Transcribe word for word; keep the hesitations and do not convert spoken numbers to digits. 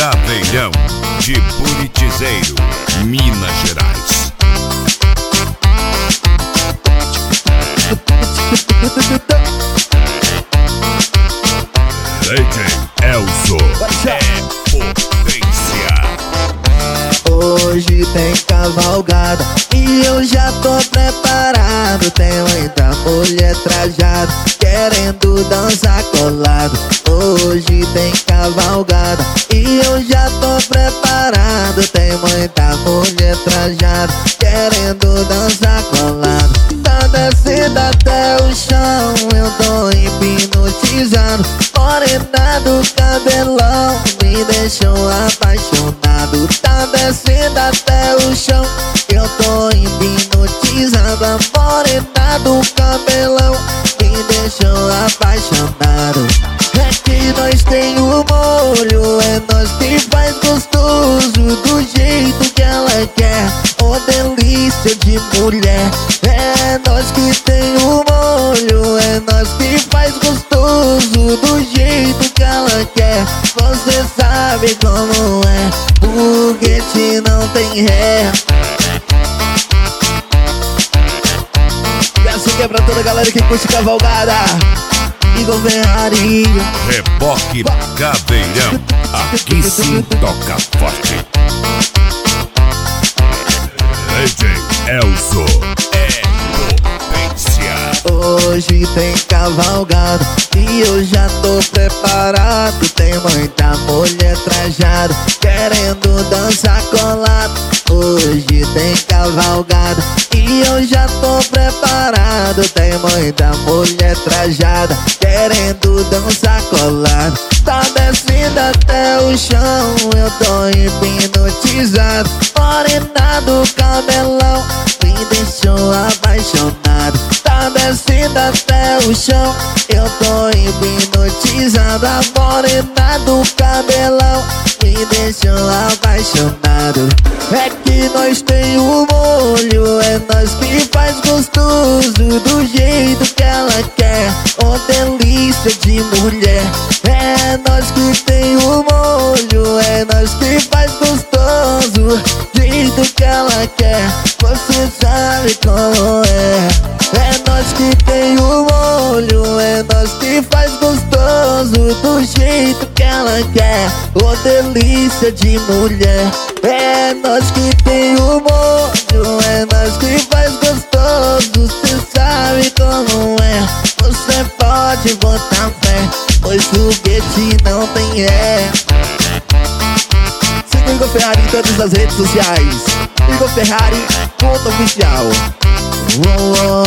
Caveirão de Buritizeiro, Minas Gerais. D J Elzo é potência. Hoje tem cavalgada e eu já tô preparado. Tem muita mulher trajada querendo dançar colado. Hoje tem cavalgada e eu já tô preparado. Tem muita mulher trajada querendo dançar colado. Tá descendo até o chão, eu tô hipnotizado. Morena do cabelão me deixou apaixonado. Tá descendo até o chão, eu tô hipnotizado. A morena do cabelão me deixou apaixonado. É que nós tem o molho, é nós que faz gostoso do jeito que ela quer. Oh, delícia de mulher. É nós que tem o molho, é nós que faz gostoso do jeito que ela quer. Você sabe como é, foguete não tem ré. E assim que é pra toda a galera que curte cavalgada. Igor Ferrari, Reboque Caveirão, aqui sim toca forte. D J Elzo é potência. Hoje tem cavalgada e eu já tô preparado. Tem muita mulher trajada querendo dançar colado. Hoje tem cavalgada e eu já tô preparado. Tem muita mulher trajada querendo dançar colado. Tá descendo até o chão, eu tô hipnotizado. Morena do cabelão me deixou apaixonado. Tá descendo até o chão, eu tô hipnotizado. A morena do cabelão me deixou apaixonado. É que nós tem o molho, é nós que faz gostoso do jeito que ela quer. Oh, delícia de mulher. É nós que tem o molho, é nós que faz gostoso do jeito que ela quer. Você sabe como é. É nós que tem o molho, é nós que faz gostoso do jeito que ela quer. Oh, delícia de mulher. É nós que tem o molho, é nós que faz gostoso. Cê sabe como é, você pode botar fé, pois foguete não tem ré. Siga o Igor Ferrari em todas as redes sociais. Igor Ferrari, ponto oficial. Oh, oh.